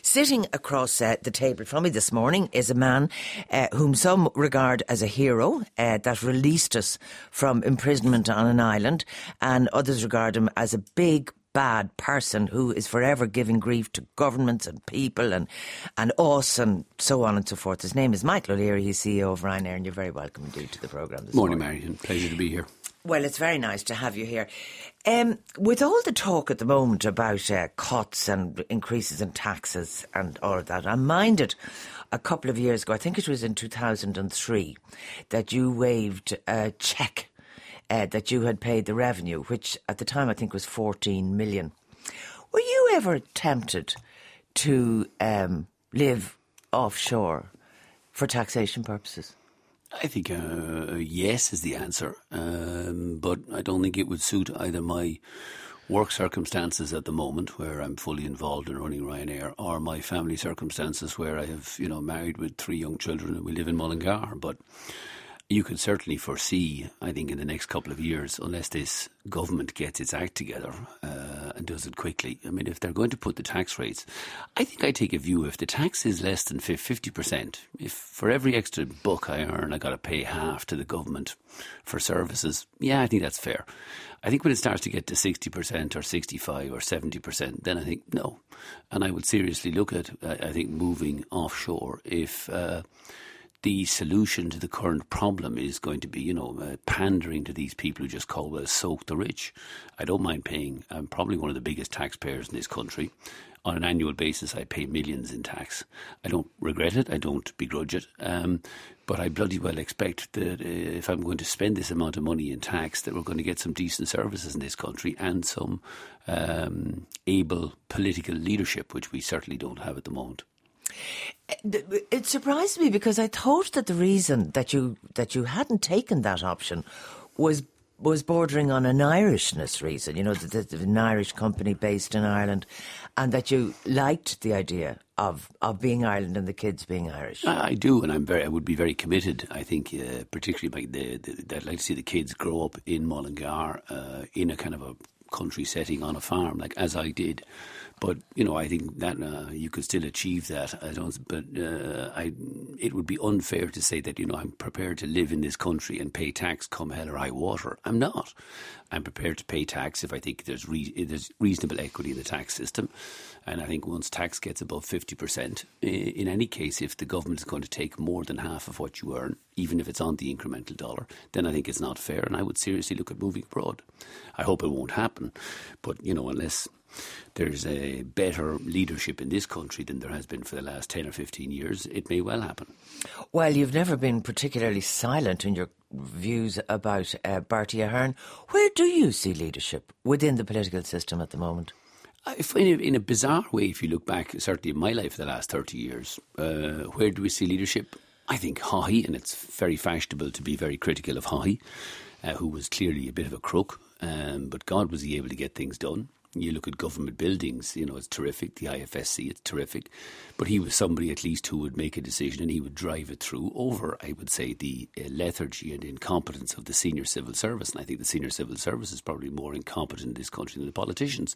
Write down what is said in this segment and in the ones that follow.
Sitting across the table from me this morning is a man whom some regard as a hero that released us from imprisonment on an island, and others regard him as a big, bad person who is forever giving grief to governments and people and us and so on and so forth. His name is Michael O'Leary. He's CEO of Ryanair, and you're very welcome indeed to the programme this morning. Morning, Marion. Pleasure to be here. Well, it's very nice to have you here. With all the talk at the moment about cuts and increases in taxes and all of that, I'm minded a couple of years ago, I think it was in 2003, that you waived a cheque that you had paid the revenue, which at the time I think was 14 million. Were you ever tempted to live offshore for taxation purposes? I think yes is the answer, but I don't think it would suit either my work circumstances at the moment, where I'm fully involved in running Ryanair, or my family circumstances, where I have, married with 3 young children and we live in Mullingar. But you could certainly foresee, I think, in the next couple of years, unless this government gets its act together and does it quickly. I mean, if they're going to put the tax rates, I think I take a view, if the tax is less than 50%, if for every extra buck I earn, I got to pay half to the government for services, yeah, I think that's fair. I think when it starts to get to 60% or 65 or 70%, then I think no. And I would seriously look at, I think, moving offshore if the solution to the current problem is going to be, pandering to these people who just call, well, soak the rich. I don't mind paying. I'm probably one of the biggest taxpayers in this country. On an annual basis, I pay millions in tax. I don't regret it. I don't begrudge it. But I bloody well expect that if I'm going to spend this amount of money in tax, that we're going to get some decent services in this country and some able political leadership, which we certainly don't have at the moment. It surprised me because I thought that the reason that you hadn't taken that option was bordering on an Irishness reason, an Irish company based in Ireland, and that you liked the idea of being Ireland and the kids being Irish. I do, and I would be very committed. I think, particularly, I'd like to see the kids grow up in Mullingar in a kind of a country setting on a farm, like as I did. But I think that you could still achieve that. It would be unfair to say that I'm prepared to live in this country and pay tax come hell or high water. I'm not. I'm prepared to pay tax if I think there's reasonable equity in the tax system. And I think once tax gets above 50%, in any case, if the government is going to take more than half of what you earn, even if it's on the incremental dollar, then I think it's not fair. And I would seriously look at moving abroad. I hope it won't happen. But, unless there's a better leadership in this country than there has been for the last 10 or 15 years, it may well happen. Well, you've never been particularly silent in your views about Bertie Ahern. Where do you see leadership within the political system at the moment? In a bizarre way, if you look back, certainly in my life the last 30 years, where do we see leadership? I think Haughey, and it's very fashionable to be very critical of Haughey, who was clearly a bit of a crook, but God was he able to get things done. You look at government buildings, it's terrific. The IFSC, it's terrific. But he was somebody at least who would make a decision and he would drive it through over, I would say, the lethargy and incompetence of the senior civil service. And I think the senior civil service is probably more incompetent in this country than the politicians.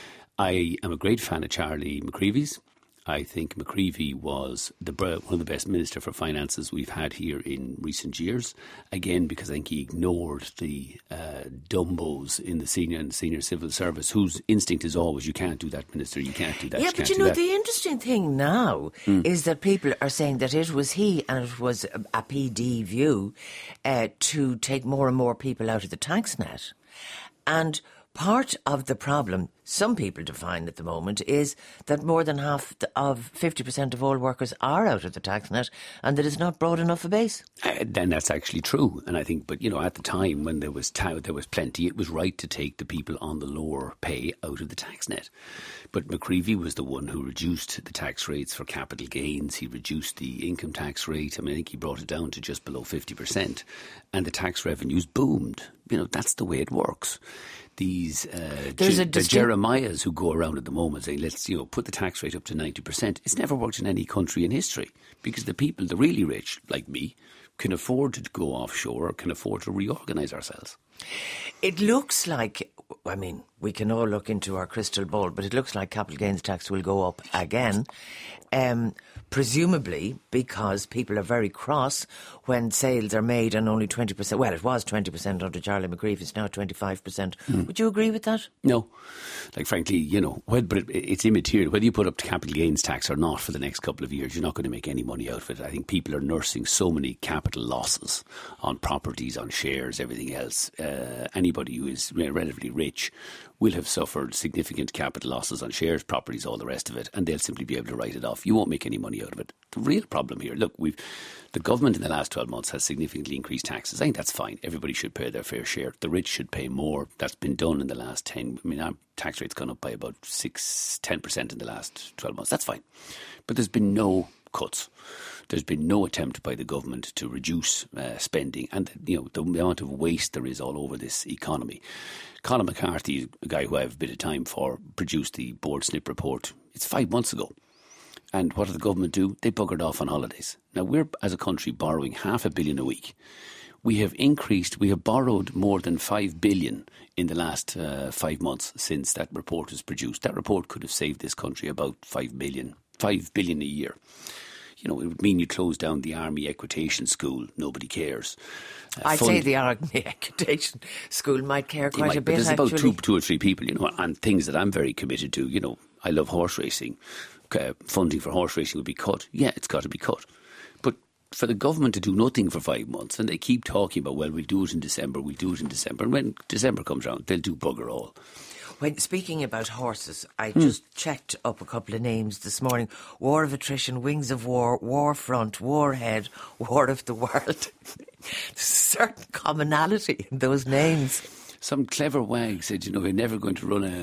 I am a great fan of Charlie McCreevy's. I think McCreevy was one of the best Minister for Finances we've had here in recent years. Again, because I think he ignored the dumbos in the senior civil service, whose instinct is always, you can't do that, Minister, you can't do that. Yeah, but the interesting thing now is that people are saying that it was he and it was a PD view to take more and more people out of the tax net. And part of the problem, some people define at the moment, is that more than half of 50% of all workers are out of the tax net and that it's not broad enough a base. Then that's actually true. And I think, but at the time when there was plenty, it was right to take the people on the lower pay out of the tax net. But McCreevy was the one who reduced the tax rates for capital gains. He reduced the income tax rate. I think he brought it down to just below 50%. And the tax revenues boomed. That's the way it works. These Jeremiahs who go around at the moment saying, let's put the tax rate up to 90%. It's never worked in any country in history because the really rich, like me, can afford to go offshore or can afford to reorganise ourselves. It looks like, I mean, we can all look into our crystal ball, but it looks like capital gains tax will go up again. Presumably because people are very cross when sales are made and only 20%. Well, it was 20% under Charlie McGreevy, it's now 25%. Would you agree with that? No. Like, frankly, you know, but it's immaterial. Whether you put up capital gains tax or not for the next couple of years, you're not going to make any money out of it. I think people are nursing so many capital losses on properties, on shares, everything else. Anybody who is relatively rich will have suffered significant capital losses on shares, properties, all the rest of it, and they'll simply be able to write it off. You won't make any money out of it. The real problem here, look, the government in the last 12 months has significantly increased taxes. I think that's fine. Everybody should pay their fair share. The rich should pay more. That's been done in the last 10. I mean, our tax rate's gone up by about 10% in the last 12 months. That's fine. But there's been no cuts. There's been no attempt by the government to reduce spending, and you know the amount of waste there is all over this economy. Colin McCarthy, a guy who I have a bit of time for, produced the Board Snip report. It's 5 months ago. And what did the government do? They buggered off on holidays. Now, we're, as a country, borrowing $500 million a week. We have borrowed more than $5 billion in the last 5 months since that report was produced. That report could have saved this country about $5 billion a year. You know, it would mean you close down the Army Equitation School. Nobody cares. I'd say the Army Equitation School might care quite a bit, there's actually. About two or three people, you know, and things that I'm very committed to. You know, I love horse racing. Funding for horse racing would be cut. Yeah, it's got to be cut. But for the government to do nothing for 5 months, and they keep talking about, well, we'll do it in December, and when December comes around, they'll do bugger all. When speaking about horses, I just checked up a couple of names this morning. War of Attrition, Wings of War, Warfront, Warhead, War of the World. There's a certain commonality in those names. Some clever wag said, you know, he's never going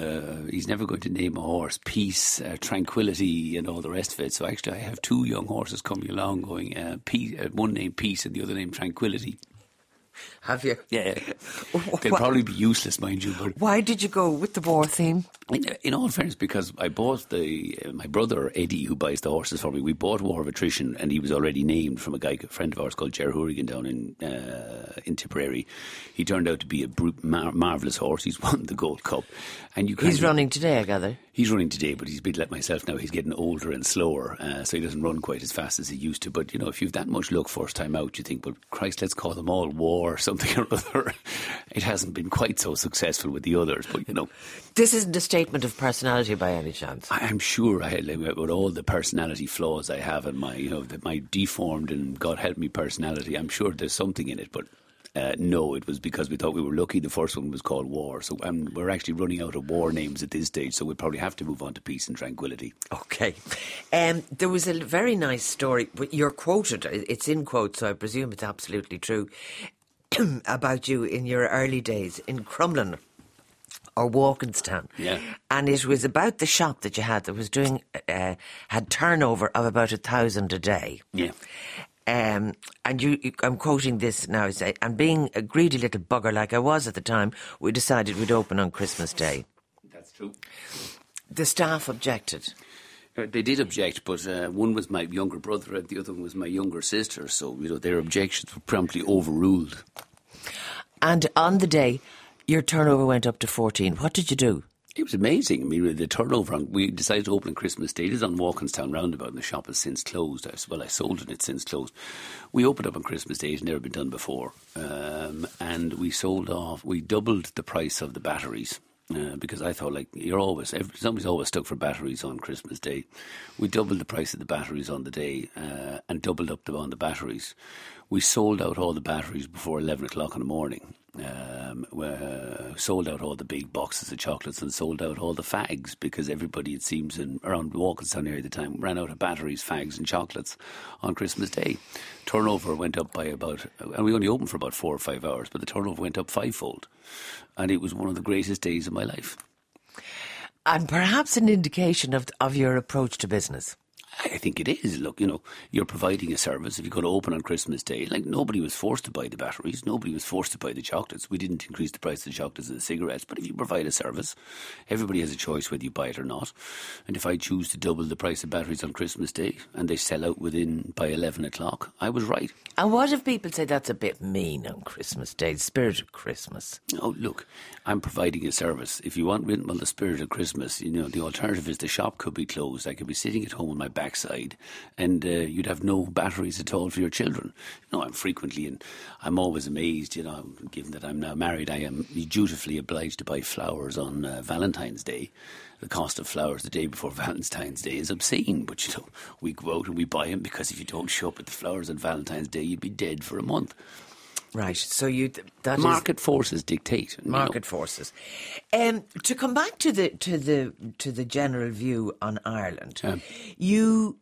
to name a horse Peace, Tranquility and all the rest of it. So actually I have 2 young horses coming along going, one named Peace and the other named Tranquility. Have you? Yeah. They'll probably be useless, mind you. But why did you go with the war theme? In all fairness, because I bought my brother Eddie, who buys the horses for me, we bought War of Attrition, and he was already named from a friend of ours called Ger Hourigan down in Tipperary. He turned out to be a marvellous horse. He's won the Gold Cup. And he's running today, I gather. He's running today, but he's a bit like myself now. He's getting older and slower, so he doesn't run quite as fast as he used to. But, you know, if you've that much luck first time out, you think, well, Christ, let's call them all War or something or other. It hasn't been quite so successful with the others, but, you know. This isn't a statement of personality by any chance. I'm sure with all the personality flaws I have and my deformed and God help me personality, I'm sure there's something in it, but no, it was because we thought we were lucky the first one was called War. So we're actually running out of war names at this stage, so we'll probably have to move on to Peace and Tranquility. Okay. There was a very nice story, you're quoted, it's in quotes, so I presume it's absolutely true, about you in your early days in Crumlin or Walkinstown. Yeah. And it was about the shop that you had that was doing, had turnover of about 1,000 a day. Yeah. And I'm quoting this now, and being a greedy little bugger like I was at the time, we decided we'd open on Christmas Day. That's true. The staff objected. They did object, but one was my younger brother and the other one was my younger sister, so you know their objections were promptly overruled. And on the day, your turnover went up to 14. What did you do? It was amazing. I mean, the turnover, we decided to open on Christmas Day. It is on Walkinstown roundabout and the shop has since closed. I sold it, it's since closed. We opened up on Christmas Day, it's never been done before. And we doubled the price of the batteries. Because I thought, like, somebody's always stuck for batteries on Christmas Day. We doubled the price of the batteries on the day and doubled up on the batteries. We sold out all the batteries before 11 o'clock in the morning. Sold out all the big boxes of chocolates and sold out all the fags because everybody, it seems, around the Walkinstown area at the time ran out of batteries, fags and chocolates on Christmas Day. Turnover went up by and we only opened for about 4 or 5 hours, but the turnover went up 5-fold. And it was one of the greatest days of my life. And perhaps an indication of your approach to business. I think it is. Look, you're providing a service. If you're going to open on Christmas Day, like, nobody was forced to buy the batteries. Nobody was forced to buy the chocolates. We didn't increase the price of the chocolates and the cigarettes. But if you provide a service, everybody has a choice whether you buy it or not. And if I choose to double the price of batteries on Christmas Day and they sell out by 11 o'clock, I was right. And what if people say that's a bit mean on Christmas Day, the spirit of Christmas? Oh, look, I'm providing a service. If you want the spirit of Christmas, the alternative is the shop could be closed. I could be sitting at home on my backside and you'd have no batteries at all for your children. I'm frequently, and I'm always amazed, given that I'm now married, I am dutifully obliged to buy flowers on Valentine's Day. The cost of flowers the day before Valentine's Day is obscene, but we go out and we buy them because if you don't show up at the flowers on Valentine's Day, you'd be dead for a month. Right, so market forces dictate. Market forces. To come back to the general view on Ireland, you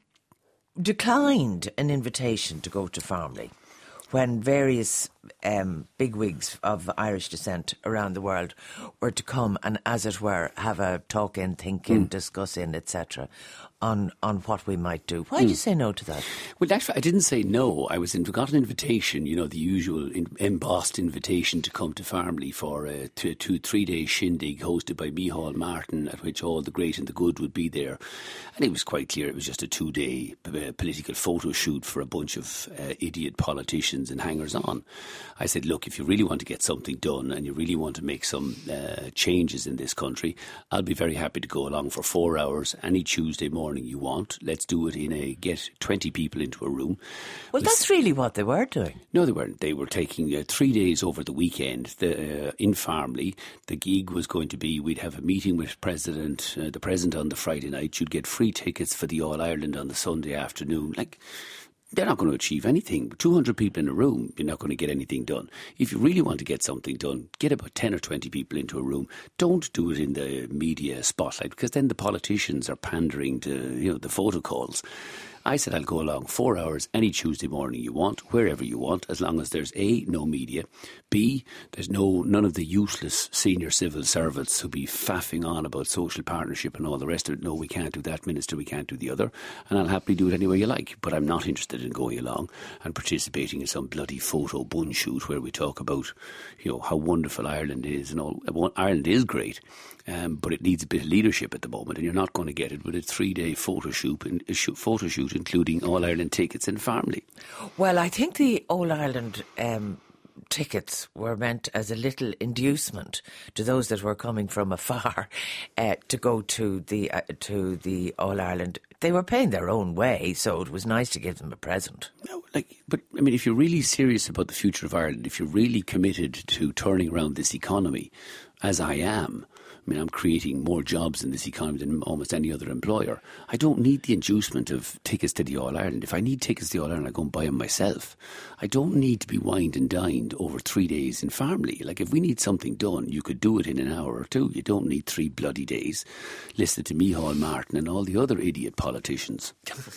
declined an invitation to go to Farmley when various bigwigs of Irish descent around the world were to come and, as it were, have a talk in, think in, discuss in, etc. on what we might do. Why did you say no to that? Well, actually, I didn't say no. I got an invitation, the usual embossed invitation to come to Farmley for a 2-3 day shindig hosted by Micheál Martin, at which all the great and the good would be there. And it was quite clear it was just a 2-day political photo shoot for a bunch of idiot politicians and hangers-on. I said, look, if you really want to get something done and you really want to make some changes in this country, I'll be very happy to go along for 4 hours any Tuesday morning you want. Let's do it get 20 people into a room. Well, that's really what they were doing. No, they weren't. They were taking 3 days over the weekend in Farmley. The gig was going to be, we'd have a meeting with the President on the Friday night. You'd get free tickets for the All-Ireland on the Sunday afternoon. They're not going to achieve anything. 200 people in a room, you're not going to get anything done. If you really want to get something done, get about 10 or 20 people into a room. Don't do it in the media spotlight, because then the politicians are pandering to the photo calls. I said I'll go along 4 hours any Tuesday morning you want, wherever you want, as long as there's A, no media, B, there's none of the useless senior civil servants who be faffing on about social partnership and all the rest of it. No, we can't do that, Minister, we can't do the other. And I'll happily do it any way you like. But I'm not interested in going along and participating in some bloody photo bun shoot where we talk about, how wonderful Ireland is and all. Ireland is great, but it needs a bit of leadership at the moment, and you're not going to get it with a 3-day photo shoot, including All-Ireland tickets in Farmley. Well, I think the All-Ireland tickets were meant as a little inducement to those that were coming from afar to go to the All-Ireland. They were paying their own way, so it was nice to give them a present. No, but if you're really serious about the future of Ireland, if you're really committed to turning around this economy, as I am, I'm creating more jobs in this economy than almost any other employer. I don't need the inducement of tickets to the All-Ireland. If I need tickets to the All-Ireland, I go and buy them myself. I don't need to be wined and dined over 3 days in Farmley. If we need something done, you could do it in an hour or two. You don't need 3 bloody days. Listen to Micheál Martin and all the other idiot politicians.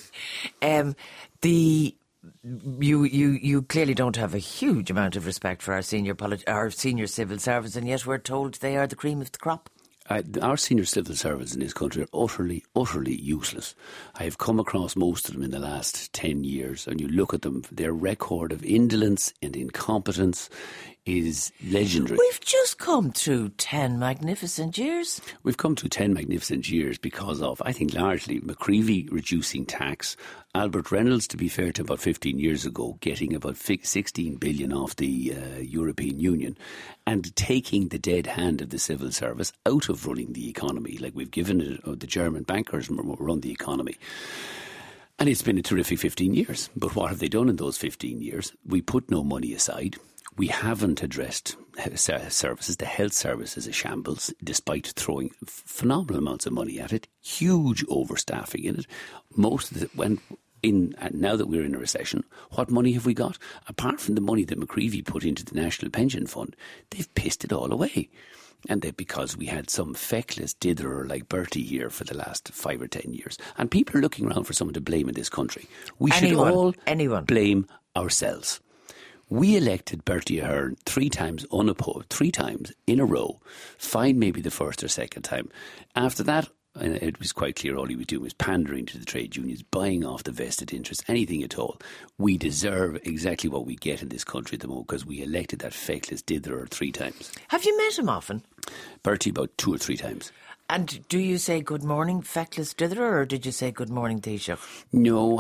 You clearly don't have a huge amount of respect for our senior civil servants, and yet we're told they are the cream of the crop. Our senior civil servants in this country are utterly, utterly useless. I have come across most of them in the last 10 years, and you look at them, their record of indolence and incompetence is legendary. We've just come through 10 magnificent years. We've come through 10 magnificent years because of, I think, largely McCreevy reducing tax, Albert Reynolds, to be fair to about 15 years ago, getting about 16 billion off the European Union and taking the dead hand of the civil service out of running the economy. We've given it, the German bankers run the economy. And it's been a terrific 15 years. But what have they done in those 15 years? We put no money aside. We haven't addressed services. The health service is a shambles, despite throwing phenomenal amounts of money at it. Huge overstaffing in it. Most of it now that we're in a recession, what money have we got? Apart from the money that McCreevy put into the National Pension Fund, they've pissed it all away. And because we had some feckless ditherer like Bertie here for the last 5 or 10 years. And people are looking around for someone to blame in this country. We should all blame ourselves. We elected Bertie Ahern 3 times unopposed, 3 times in a row. Fine maybe the first or second time. After that, and it was quite clear all he was doing was pandering to the trade unions, buying off the vested interests, anything at all. We deserve exactly what we get in this country at the moment because we elected that feckless ditherer 3 times. Have you met him often? Bertie, about 2 or 3 times. And do you say good morning, feckless ditherer, or did you say good morning, Taoiseach? No,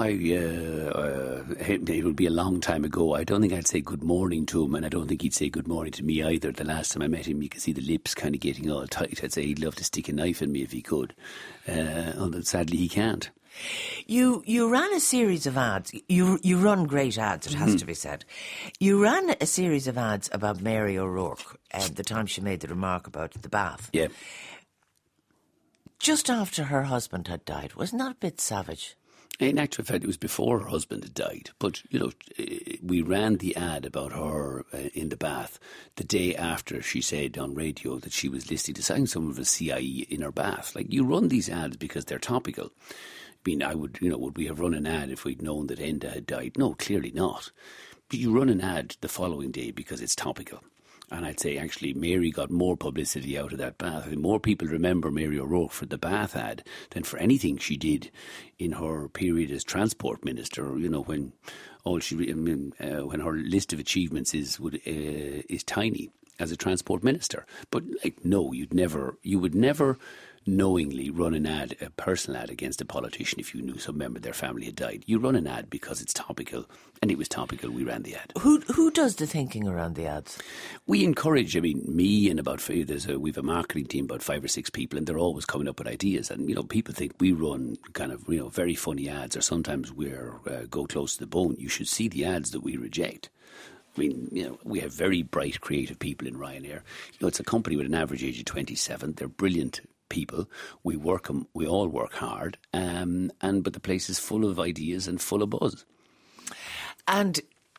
it would be a long time ago. I don't think I'd say good morning to him, and I don't think he'd say good morning to me either. The last time I met him, you could see the lips kind of getting all tight. I'd say he'd love to stick a knife in me if he could. Although sadly he can't. You ran a series of ads. You run great ads, it has to be said. You ran a series of ads about Mary O'Rourke the time she made the remark about the bath. Yeah. Just after her husband had died. Wasn't that a bit savage? In actual fact, it was before her husband had died. But, we ran the ad about her in the bath the day after she said on radio that she was listening to some of a CIE in her bath. Like, you run these ads because they're topical. I mean, would we have run an ad if we'd known that Enda had died? No, clearly not. But you run an ad the following day because it's topical. And I'd say, actually, Mary got more publicity out of that bath. I think more people remember Mary O'Rourke for the bath ad than for anything she did in her period as Transport Minister, when when her list of achievements is tiny as a Transport Minister. But, no, you would never knowingly run a personal ad against a politician if you knew some member of their family had died. You run an ad because it's topical, and it was topical, we ran the ad. Who does the thinking around the ads? We encourage, me and we've a marketing team, about 5 or 6 people, and they're always coming up with ideas. And, people think we run kind of, very funny ads, or sometimes we're go close to the bone. You should see the ads that we reject. We have very bright, creative people in Ryanair. It's a company with an average age of 27. They're brilliant people. We all work hard, but the place is full of ideas and full of buzz. And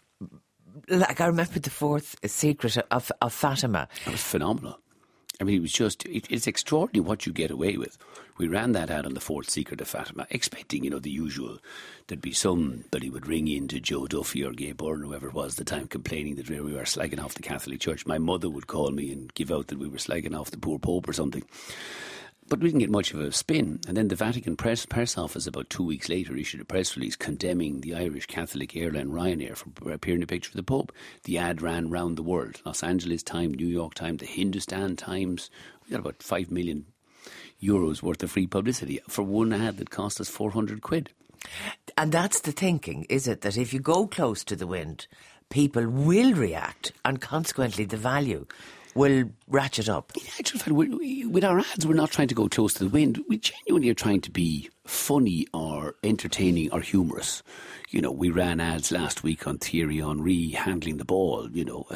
I remember the 4th secret of Fatima. It was phenomenal. It was it's extraordinary what you get away with. We ran that ad on the 4th secret of Fatima, expecting, the usual. There'd be somebody would ring in to Joe Duffy or Gay Byrne, whoever it was at the time, complaining that we were slagging off the Catholic Church. My mother would call me and give out that we were slagging off the poor Pope or something. But we didn't get much of a spin. And then the Vatican press office about 2 weeks later issued a press release condemning the Irish Catholic airline Ryanair for appearing in a picture of the Pope. The ad ran round the world. Los Angeles Times, New York Times, the Hindustan Times. We got about €5 million worth of free publicity for one ad that cost us £400. And that's the thinking, is it? That if you go close to the wind, people will react, and consequently the value will ratchet up. In actual fact, with our ads, we're not trying to go close to the wind. We genuinely are trying to be funny or entertaining or humorous. We ran ads last week on Thierry Henry handling the ball,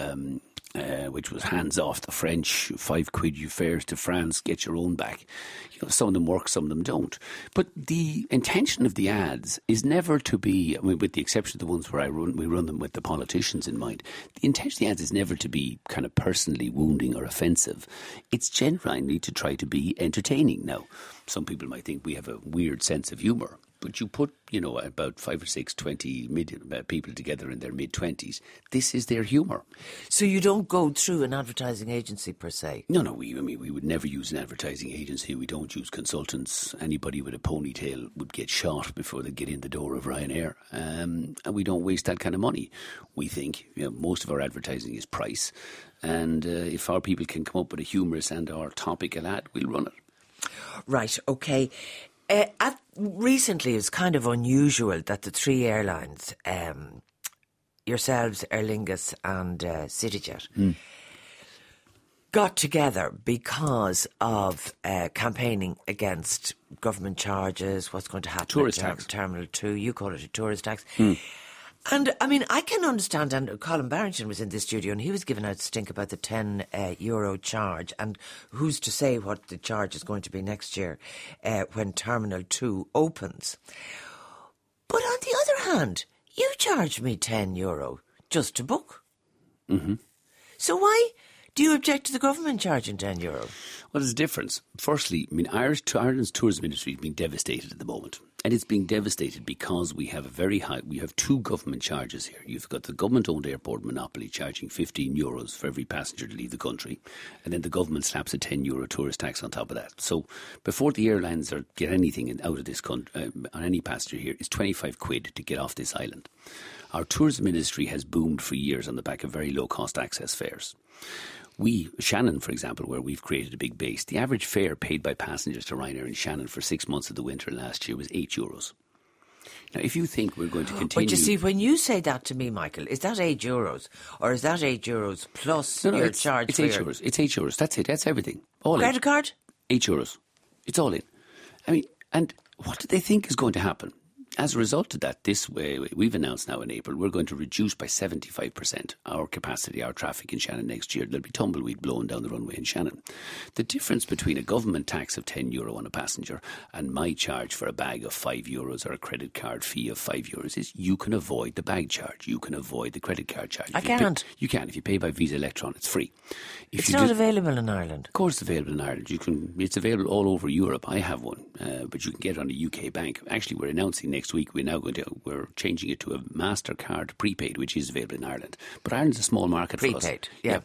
which was hands off the French, £5 fares to France, get your own back. Some of them work, some of them don't. But the intention of the ads is never to be, with the exception of the ones where we run them with the politicians in mind, the intention of the ads is never to be kind of personally wounding or offensive. It's genuinely to try to be entertaining. Now, some people might think we have a weird sense of humour. But you put, about 5 or 6, 20 people together in their mid-20s. This is their humour. So you don't go through an advertising agency per se? No. We would never use an advertising agency. We don't use consultants. Anybody with a ponytail would get shot before they get in the door of Ryanair. And we don't waste that kind of money. We think most of our advertising is price. And if our people can come up with a humorous and or topical ad, we'll run it. Right, OK. Recently, it's kind of unusual that the 3 airlines, yourselves, Aer Lingus and CityJet, got together because of campaigning against government charges, what's going to happen tourist tax. Terminal 2, you call it a tourist tax. And, I can understand, and Colin Barrington was in the studio and he was giving out stink about the €10 charge, and who's to say what the charge is going to be next year when Terminal 2 opens. But on the other hand, you charge me €10 just to book. Mm-hmm. So why do you object to the government charging €10? Well, there's a difference. Firstly, Ireland's tourism industry has been devastated at the moment. And it's being devastated because we have we have two government charges here. You've got the government-owned airport monopoly charging €15 for every passenger to leave the country, and then the government slaps a €10 tourist tax on top of that. So before the airlines get anything out of this country, on any passenger here, it's £25 to get off this island. Our tourism industry has boomed for years on the back of very low-cost access fares. Shannon, for example, where we've created a big base, the average fare paid by passengers to Ryanair in Shannon for 6 months of the winter last year was €8. Now, if you think we're going to continue... But you see, when you say that to me, Michael, is that €8? Or is that €8 plus your charge? It's €8. It's €8. That's it. That's everything. All credit in. Card? €8. It's all in. I mean, and what do they think is going to happen? As a result of that, we've announced now in April, we're going to reduce by 75% our capacity, our traffic in Shannon next year. There'll be tumbleweed blowing down the runway in Shannon. The difference between a government tax of €10 on a passenger and my charge for a bag of €5 or a credit card fee of €5 is you can avoid the bag charge. You can avoid the credit card charge. I can't. You can. If you pay by Visa Electron, it's free. It's not available in Ireland. Of course it's available in Ireland. It's available all over Europe. I have one, but you can get it on a UK bank. Actually, we're announcing next week we're changing it to a MasterCard prepaid, which is available in Ireland. But Ireland's a small market for us. Prepaid, yeah.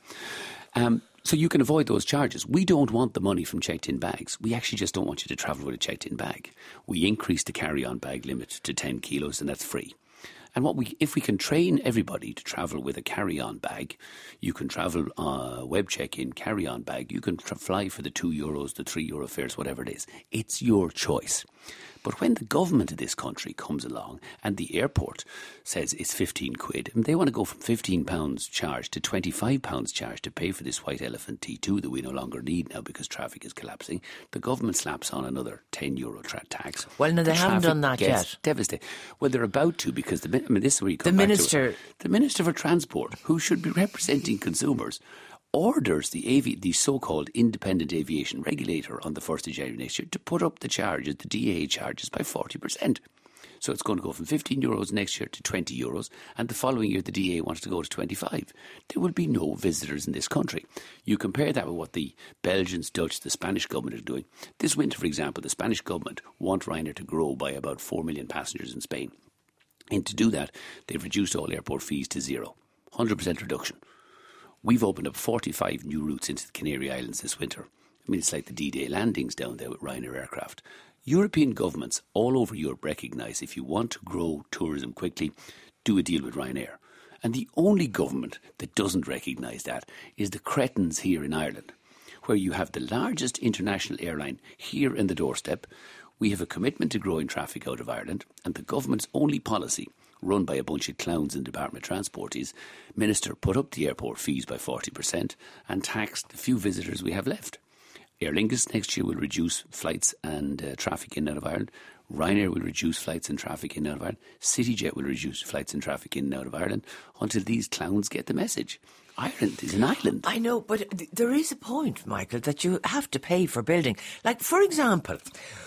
So you can avoid those charges. We don't want the money from checked-in bags. We actually just don't want you to travel with a checked-in bag. We increased the carry-on bag limit to 10 kilos, and that's free. And if we can train everybody to travel with a carry-on bag, you can travel web check-in, carry-on bag, you can fly for the €2, the €3 fares, whatever it is. It's your choice. But when the government of this country comes along and the airport says it's £15, and they want to go from £15 charge to £25 charge to pay for this white elephant T2 that we no longer need now because traffic is collapsing, the government slaps on another €10 tax. Well, no, they haven't done that yet. Devastated. Well, they're about to because this is where you come the back minister, to it. The Minister for Transport, who should be representing consumers, orders the so-called independent aviation regulator on the 1st of January next year to put up the charges, the DAA charges, by 40%. So it's going to go from €15 next year to €20, and the following year the DAA wants to go to 25. There will be no visitors in this country. You compare that with what the Belgians, Dutch, the Spanish government are doing. This winter, for example, the Spanish government want Ryanair to grow by about 4 million passengers in Spain. And to do that, they've reduced all airport fees to zero. 100% reduction. We've opened up 45 new routes into the Canary Islands this winter. I mean, it's like the D-Day landings down there with Ryanair aircraft. European governments all over Europe recognise if you want to grow tourism quickly, do a deal with Ryanair. And the only government that doesn't recognise that is the cretins here in Ireland, where you have the largest international airline here in the doorstep. We have a commitment to growing traffic out of Ireland, and the government's only policy, run by a bunch of clowns in the Department of Transport, is Minister, put up the airport fees by 40% and tax the few visitors we have left. Aer Lingus next year will reduce flights and traffic in and out of Ireland. Ryanair will reduce flights and traffic in and out of Ireland. CityJet will reduce flights and traffic in and out of Ireland until these clowns get the message. Ireland is an island. I know, but there is a point, Michael, that you have to pay for building. Like, for example,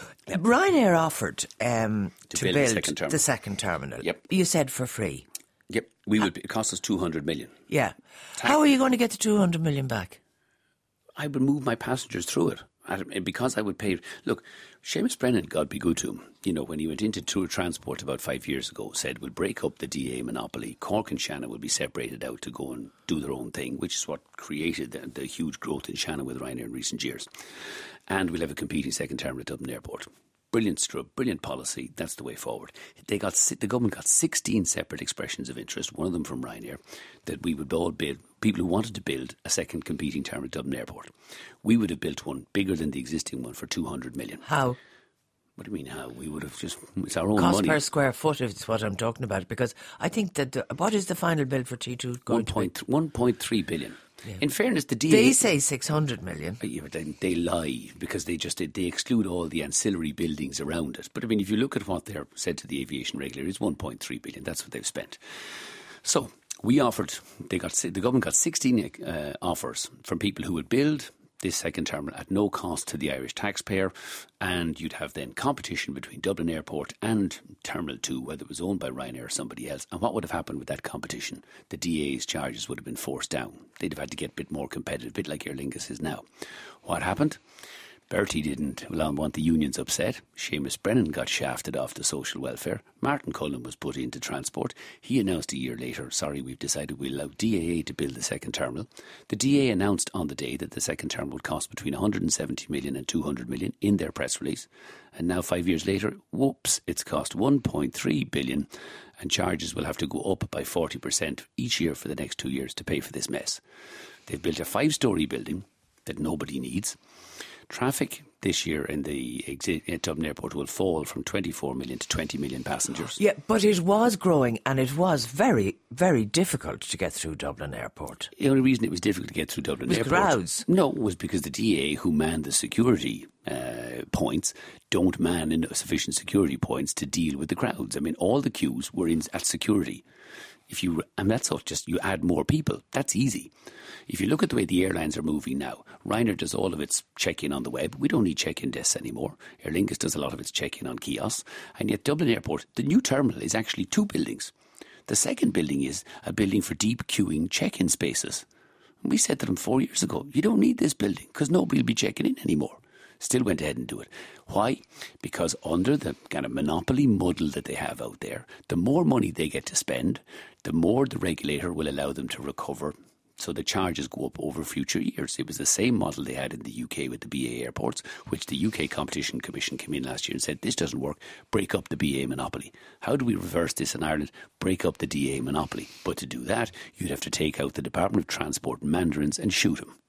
Ryanair offered to build the second terminal. Yep. You said for free. Yep. It cost us 200 million. Yeah. How are you going to get the 200 million back? I would move my passengers through it. Because I would pay... Look, Seamus Brennan, God be good to him, when he went into tour transport about 5 years ago, said we'll break up the DA monopoly. Cork and Shannon will be separated out to go and do their own thing, which is what created the huge growth in Shannon with Ryanair in recent years. And we'll have a competing second terminal at Dublin Airport. Brilliant policy. That's the way forward. The government got 16 separate expressions of interest, one of them from Ryanair, that we would all build, people who wanted to build a second competing terminal at Dublin Airport. We would have built one bigger than the existing one for 200 million. How? What do you mean how? We would have it's our own cost money. Per square foot is what I'm talking about, because I think that, what is the final bill for T2 going to be? 1.3 billion. Yeah. In fairness, the DA... They say 600 million. Yeah, but they lie because they exclude all the ancillary buildings around it. But I mean, if you look at what they're said to the aviation regulator, it's 1.3 billion. That's what they've spent. So we offered... the government got 16 offers from people who would build this second terminal at no cost to the Irish taxpayer, and you'd have then competition between Dublin Airport and Terminal 2, whether it was owned by Ryanair or somebody else. And what would have happened with that competition? The DA's charges would have been forced down. They'd have had to get a bit more competitive, a bit like Aer Lingus is now. What happened? Bertie didn't want the unions upset. Seamus Brennan got shafted off the social welfare. Martin Cullen was put into transport. He announced a year later, sorry, we've decided we'll allow DAA to build the second terminal. The DAA announced on the day that the second terminal would cost between 170 million and 200 million in their press release. And now 5 years later, whoops, it's cost 1.3 billion and charges will have to go up by 40% each year for the next 2 years to pay for this mess. They've built a 5-storey building that nobody needs. Traffic this year in the at Dublin Airport will fall from 24 million to 20 million passengers. Yeah, but it was growing and it was very, very difficult to get through Dublin Airport. The only reason it was difficult to get through Dublin Airport... crowds. No, it was because the DA, who manned the security points, don't man sufficient security points to deal with the crowds. I mean, all the queues were at security. And that's all, just you add more people. That's easy. If you look at the way the airlines are moving now, Ryanair does all of its check-in on the web. We don't need check-in desks anymore. Aer Lingus does a lot of its check-in on kiosks. And yet Dublin Airport, the new terminal is actually 2 buildings. The second building is a building for deep queuing check-in spaces. And we said to them 4 years ago, you don't need this building because nobody will be checking in anymore. Still went ahead and do it. Why? Because under the kind of monopoly muddle that they have out there, the more money they get to spend, the more the regulator will allow them to recover. So the charges go up over future years. It was the same model they had in the UK with the BA airports, which the UK Competition Commission came in last year and said, this doesn't work, break up the BA monopoly. How do we reverse this in Ireland? Break up the DA monopoly. But to do that, you'd have to take out the Department of Transport mandarins and shoot them.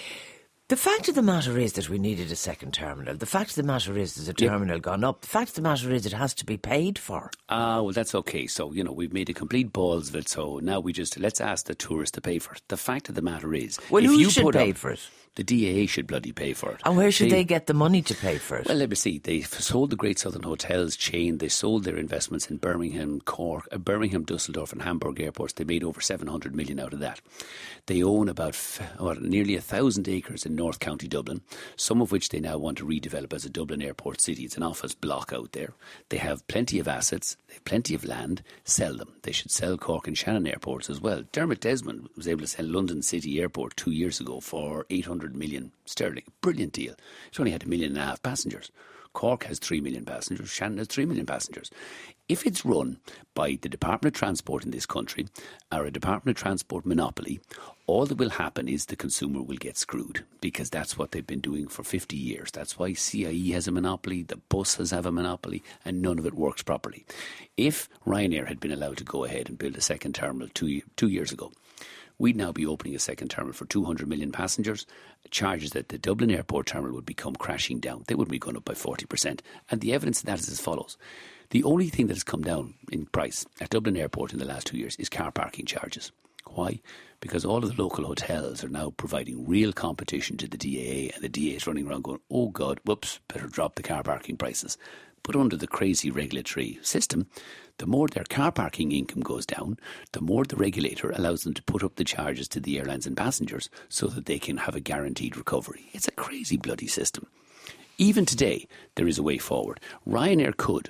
The fact of the matter is that we needed a second terminal. The fact of the matter is there's a terminal gone up. The fact of the matter is it has to be paid for. Well, that's okay. So, we've made a complete balls of it. So now let's ask the tourists to pay for it. The fact of the matter is... Well, who should pay for it? The DAA should bloody pay for it. And where should they get the money to pay for it? Well, let me see. They sold the Great Southern Hotels chain. They sold their investments in Birmingham, Cork, Birmingham, Dusseldorf and Hamburg airports. They made over 700 million out of that. They own about nearly 1,000 acres in North County Dublin, some of which they now want to redevelop as a Dublin airport city. It's an office block out there. They have plenty of assets. They have plenty of land. Sell them. They should sell Cork and Shannon airports as well. Dermot Desmond was able to sell London City Airport 2 years ago for 800 million sterling. Brilliant deal. It's only had 1.5 million passengers. Cork has 3 million passengers. Shannon has 3 million passengers. If it's run by the Department of Transport in this country or a Department of Transport monopoly, all that will happen is the consumer will get screwed because that's what they've been doing for 50 years. That's why CIE has a monopoly, the buses have a monopoly, and none of it works properly. If Ryanair had been allowed to go ahead and build a second terminal two years ago, we'd now be opening a second terminal for 200 million passengers. Charges that the Dublin Airport terminal would become crashing down. They would be going up by 40%. And the evidence of that is as follows. The only thing that has come down in price at Dublin Airport in the last 2 years is car parking charges. Why? Because all of the local hotels are now providing real competition to the DAA, and the DAA is running around going, oh God, whoops, better drop the car parking prices. But under the crazy regulatory system, the more their car parking income goes down, the more the regulator allows them to put up the charges to the airlines and passengers so that they can have a guaranteed recovery. It's a crazy bloody system. Even today, there is a way forward. Ryanair could.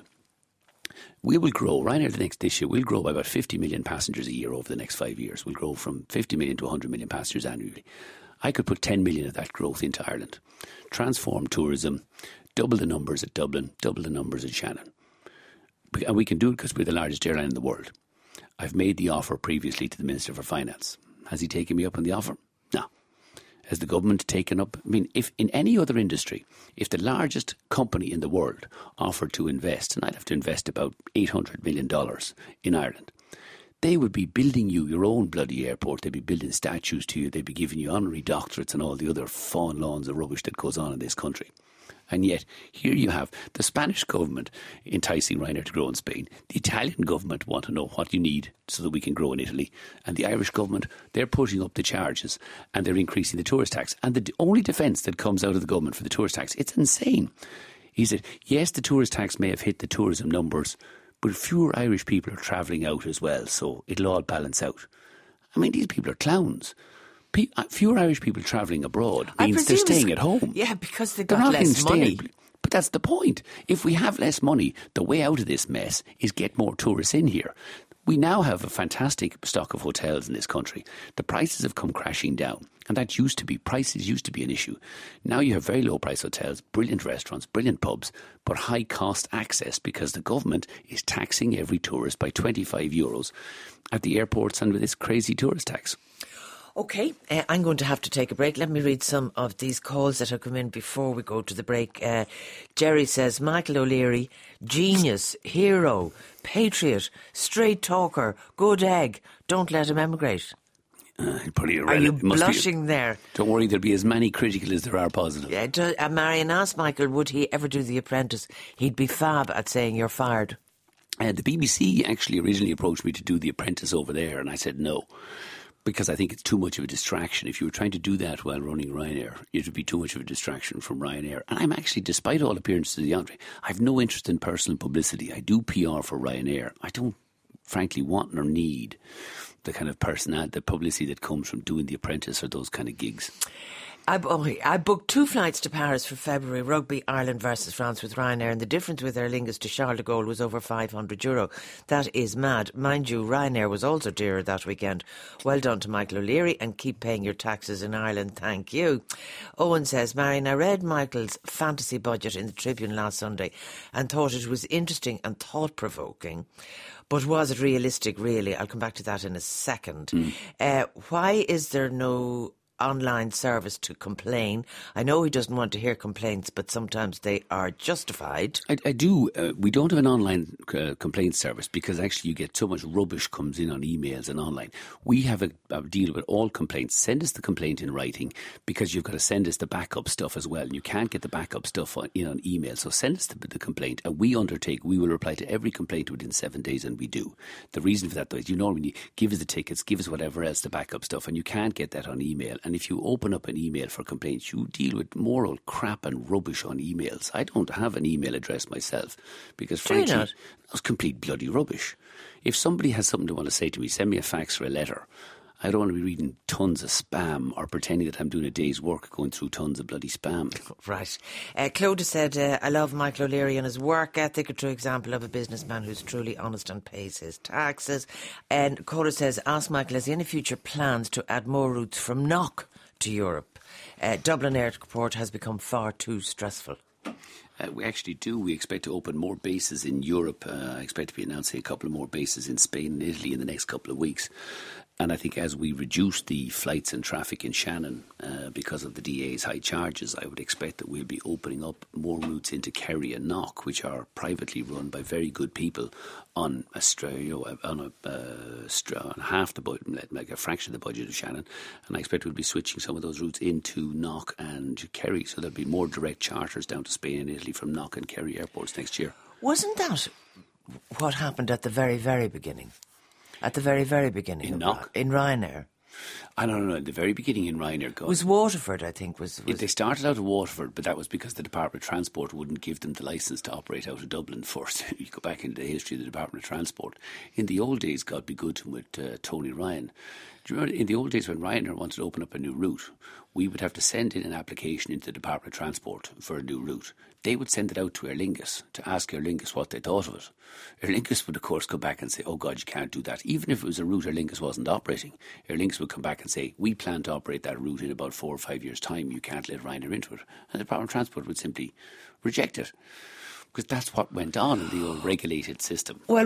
We will grow, Ryanair this year, we'll grow by about 50 million passengers a year over the next 5 years. We'll grow from 50 million to 100 million passengers annually. I could put 10 million of that growth into Ireland. Transform tourism, double the numbers at Dublin, double the numbers at Shannon. And we can do it because we're the largest airline in the world. I've made the offer previously to the Minister for Finance. Has he taken me up on the offer? No. Has the government taken up? I mean, if in any other industry, if the largest company in the world offered to invest, and I'd have to invest about $800 million in Ireland, they would be building you your own bloody airport. They'd be building statues to you. They'd be giving you honorary doctorates and all the other fawn lawns of rubbish that goes on in this country. And yet, here you have the Spanish government enticing Ryanair to grow in Spain. The Italian government want to know what you need so that we can grow in Italy. And the Irish government, they're putting up the charges and they're increasing the tourist tax. And the only defence that comes out of the government for the tourist tax, it's insane. He said, yes, the tourist tax may have hit the tourism numbers, but fewer Irish people are travelling out as well, so it'll all balance out. I mean, these people are clowns. Fewer Irish people travelling abroad means they're staying at home. Yeah, because they've got less money. But that's the point. If we have less money, the way out of this mess is get more tourists in here. We now have a fantastic stock of hotels in this country. The prices have come crashing down. And that prices used to be an issue. Now you have very low price hotels, brilliant restaurants, brilliant pubs, but high cost access because the government is taxing every tourist by €25 at the airports and with this crazy tourist tax. OK, I'm going to have to take a break. Let me read some of these calls that have come in before we go to the break. Jerry says, Michael O'Leary, genius, hero, patriot, straight talker, good egg, don't let him emigrate. Are you blushing there? Don't worry, there'll be as many critical as there are positive. Yeah, Marion asked Michael, would he ever do The Apprentice? He'd be fab at saying you're fired. The BBC actually originally approached me to do The Apprentice over there, and I said no. Because I think it's too much of a distraction. If you were trying to do that while running Ryanair, it would be too much of a distraction from Ryanair. And I'm actually, despite all appearances of the Andre, I have no interest in personal publicity. I do PR for Ryanair. I don't, frankly, want nor need the kind of personality, the publicity that comes from doing The Apprentice or those kind of gigs. I booked 2 flights to Paris for February, Rugby Ireland versus France with Ryanair, and the difference with Aer Lingus to Charles de Gaulle was over €500. That is mad. Mind you, Ryanair was also dearer that weekend. Well done to Michael O'Leary, and keep paying your taxes in Ireland. Thank you. Owen says, Marion, I read Michael's fantasy budget in the Tribune last Sunday and thought it was interesting and thought-provoking. But was it realistic, really? I'll come back to that in a second. Why is there no online service to complain? I know he doesn't want to hear complaints, but sometimes they are justified. I do. We don't have an online complaint service because actually you get so much rubbish comes in on emails and online. We have a deal with all complaints. Send us the complaint in writing because you've got to send us the backup stuff as well. And you can't get the backup stuff on email. So send us the complaint and we will reply to every complaint within 7 days, and we do. The reason for that, though, is when you give us the tickets, give us whatever else, the backup stuff, and you can't get that on email. And if you open up an email for complaints, you deal with moral crap and rubbish on emails. I don't have an email address myself because, frankly, that's complete bloody rubbish. If somebody has something they want to say to me, send me a fax or a letter. I don't want to be reading tons of spam or pretending that I'm doing a day's work going through tons of bloody spam. Right. Clodagh said, I love Michael O'Leary and his work ethic, a true example of a businessman who's truly honest and pays his taxes. And Cora says, ask Michael, has he any future plans to add more routes from Knock to Europe? Dublin Airport has become far too stressful. We actually do. We expect to open more bases in Europe. I expect to be announcing a couple of more bases in Spain and Italy in the next couple of weeks. And I think as we reduce the flights and traffic in Shannon because of the DA's high charges, I would expect that we'll be opening up more routes into Kerry and Knock, which are privately run by very good people on on half the budget, like a fraction of the budget of Shannon. And I expect we'll be switching some of those routes into Knock and Kerry. So there'll be more direct charters down to Spain and Italy from Knock and Kerry airports next year. Wasn't that what happened at the very, very beginning? At the very, very beginning. In Knock? In Ryanair. I don't know. At the very beginning in Ryanair. It was Waterford, I think. They started out of Waterford, but that was because the Department of Transport wouldn't give them the licence to operate out of Dublin first. You go back into the history of the Department of Transport. In the old days, God be good to him with Tony Ryan. Do you remember in the old days when Ryanair wanted to open up a new route, we would have to send in an application into the Department of Transport for a new route. They would send it out to Aer Lingus to ask Aer Lingus what they thought of it. Aer Lingus would, of course, come back and say, oh, God, you can't do that. Even if it was a route Aer Lingus wasn't operating, Aer Lingus would come back and say, we plan to operate that route in about 4 or 5 years' time. You can't let Ryanair into it. And the Department of Transport would simply reject it. Because that's what went on in the old regulated system. Well,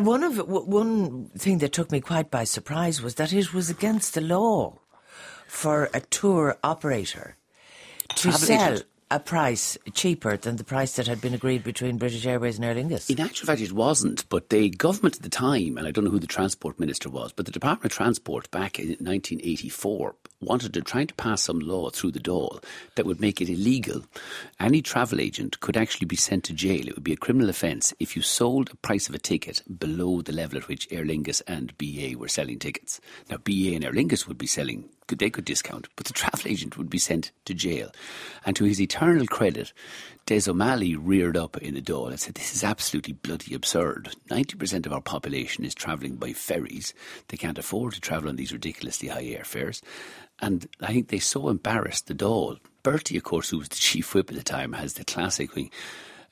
one thing that took me quite by surprise was that it was against the law for a tour operator to sell a price cheaper than the price that had been agreed between British Airways and Aer Lingus. In actual fact, it wasn't, but the government at the time, and I don't know who the Transport Minister was, but the Department of Transport back in 1984 trying to pass some law through the Dáil that would make it illegal. Any travel agent could actually be sent to jail. It would be a criminal offence if you sold the price of a ticket below the level at which Aer Lingus and BA were selling tickets. Now, BA and Aer Lingus would be selling, they could discount, but the travel agent would be sent to jail. And to his eternal credit, Des O'Malley reared up in the Dáil and said, this is absolutely bloody absurd. 90% of our population is travelling by ferries. They can't afford to travel on these ridiculously high airfares. And I think they so embarrassed the Dáil. Bertie, of course, who was the chief whip at the time, has the classic thing.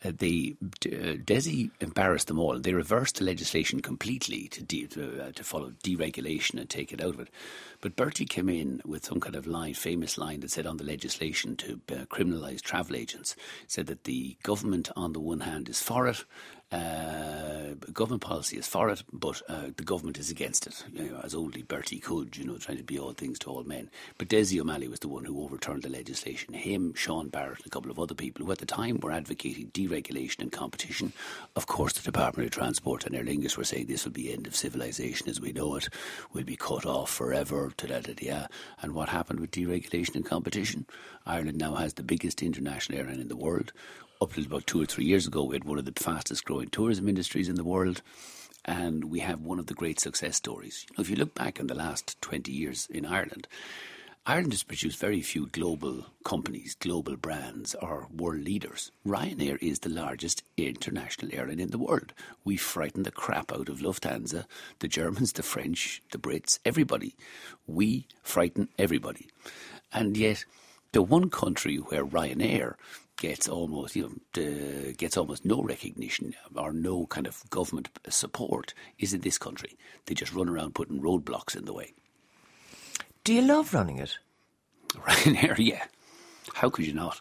DESI embarrassed them all. They reversed the legislation completely to follow deregulation and take it out of it. But Bertie came in with some kind of famous line that said on the legislation to criminalise travel agents, said that the government on the one hand is for it, government policy is for it, but the government is against it, as only Bertie could, trying to be all things to all men. But Dessie O'Malley was the one who overturned the legislation. Him, Sean Barrett and a couple of other people who at the time were advocating deregulation and competition. Of course, the Department of Transport and Aer Lingus were saying this will be end of civilization as we know it, we'll be cut off forever, and what happened with deregulation and competition? Ireland now has the biggest international airline in the world. Up till about 2 or 3 years ago, we had one of the fastest growing tourism industries in the world, and we have one of the great success stories. If you look back in the last 20 years in Ireland, Ireland has produced very few global companies, global brands or world leaders. Ryanair is the largest international airline in the world. We frighten the crap out of Lufthansa, the Germans, the French, the Brits, everybody. We frighten everybody. And yet, the one country where Ryanair gets almost no recognition or no kind of government support is in this country. They just run around putting roadblocks in the way. Do you love running it? Ryanair, yeah. How could you not?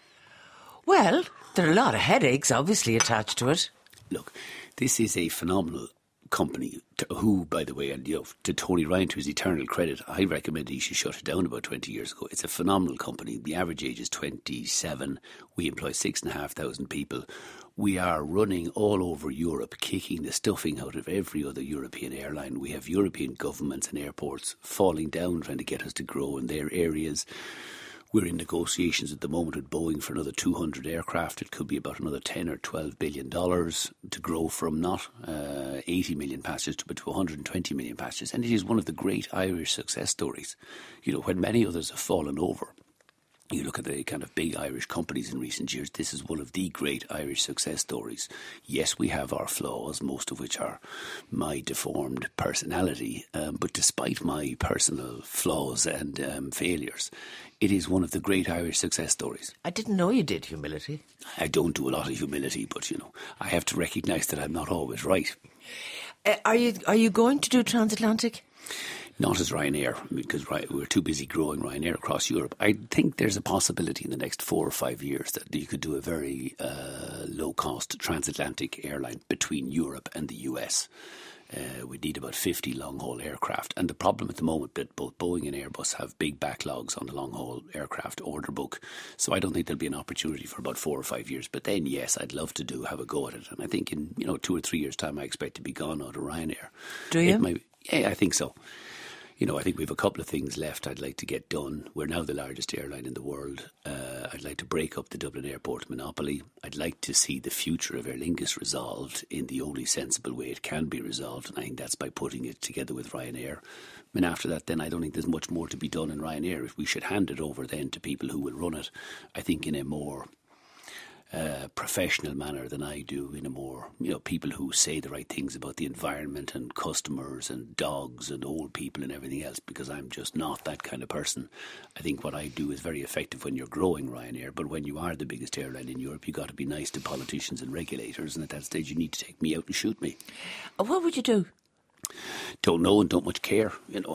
Well, there are a lot of headaches obviously attached to it. Look, this is a phenomenal company who, by the way, and to Tony Ryan, to his eternal credit, I recommended he should shut it down about 20 years ago. It's a phenomenal company. The average age is 27. We employ 6,500 people. We are running all over Europe, kicking the stuffing out of every other European airline. We have European governments and airports falling down trying to get us to grow in their areas. We're in negotiations at the moment with Boeing for another 200 aircraft. It could be about another $10 or $12 billion to grow from not 80 million passengers to about 120 million passengers. And it is one of the great Irish success stories. When many others have fallen over, you look at the kind of big Irish companies in recent years, this is one of the great Irish success stories. Yes, we have our flaws, most of which are my deformed personality, but despite my personal flaws and failures, it is one of the great Irish success stories. I didn't know you did humility. I don't do a lot of humility, but, I have to recognise that I'm not always right. Are you going to do transatlantic? Not as Ryanair, because we're too busy growing Ryanair across Europe. I think there's a possibility in the next 4 or 5 years that you could do a very low-cost transatlantic airline between Europe and the US. We need about 50 long-haul aircraft. And the problem at the moment that both Boeing and Airbus have big backlogs on the long-haul aircraft order book. So I don't think there'll be an opportunity for about 4 or 5 years. But then, yes, I'd love to have a go at it. And I think in 2 or 3 years' time, I expect to be gone out of Ryanair. Do you? Yeah, I think so. I think we have a couple of things left I'd like to get done. We're now the largest airline in the world. I'd like to break up the Dublin Airport monopoly. I'd like to see the future of Aer Lingus resolved in the only sensible way it can be resolved, and I think that's by putting it together with Ryanair. And after that, then I don't think there's much more to be done in Ryanair. If we should hand it over then to people who will run it, I think in a more professional manner than I do, in a more, people who say the right things about the environment and customers and dogs and old people and everything else, because I'm just not that kind of person. I think what I do is very effective when you're growing Ryanair, but when you are the biggest airline in Europe, you've got to be nice to politicians and regulators, and at that stage you need to take me out and shoot me. What would you do? Don't know and don't much care.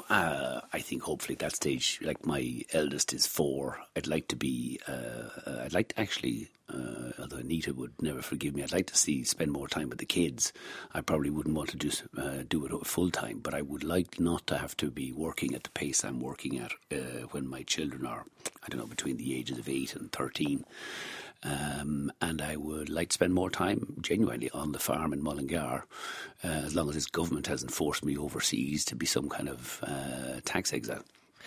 I think hopefully at that stage, like my eldest is 4, I'd like to actually, although Anita would never forgive me, I'd like to spend more time with the kids. I probably wouldn't want to just do it full time, but I would like not to have to be working at the pace I'm working at when my children are, between the ages of 8 and 13. And I would like to spend more time genuinely on the farm in Mullingar, as long as this government hasn't forced me overseas to be some kind of tax exile.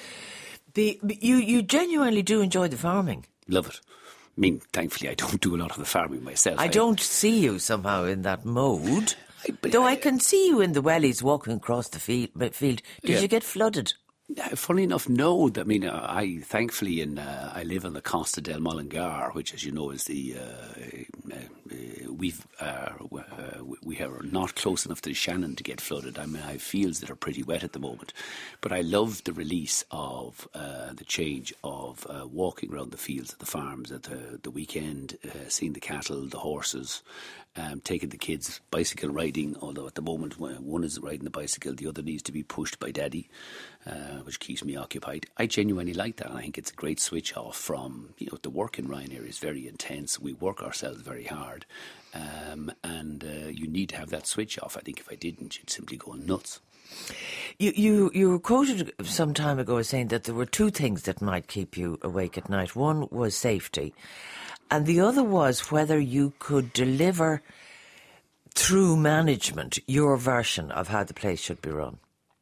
You genuinely do enjoy the farming? Love it. I mean, thankfully I don't do a lot of the farming myself. I don't see you somehow in that mode. I can see you in the wellies walking across the field. Did you get flooded? Funny enough, no. I mean, I thankfully I live on the Costa del Mullingar, which, as you know, is the we are not close enough to Shannon to get flooded. I mean, I have fields that are pretty wet at the moment. But I love the release of the change of walking around the fields at the farms at the weekend, seeing the cattle, the horses, taking the kids bicycle riding, although at the moment one is riding the bicycle, the other needs to be pushed by daddy, which keeps me occupied. I genuinely like that, and I think it's a great switch off from, the work in Ryanair is very intense. We work ourselves very hard, and you need to have that switch off. I think if I didn't, you'd simply go nuts. You were quoted some time ago as saying that there were two things that might keep you awake at night. One was safety, and the other was whether you could deliver through management your version of how the place should be run.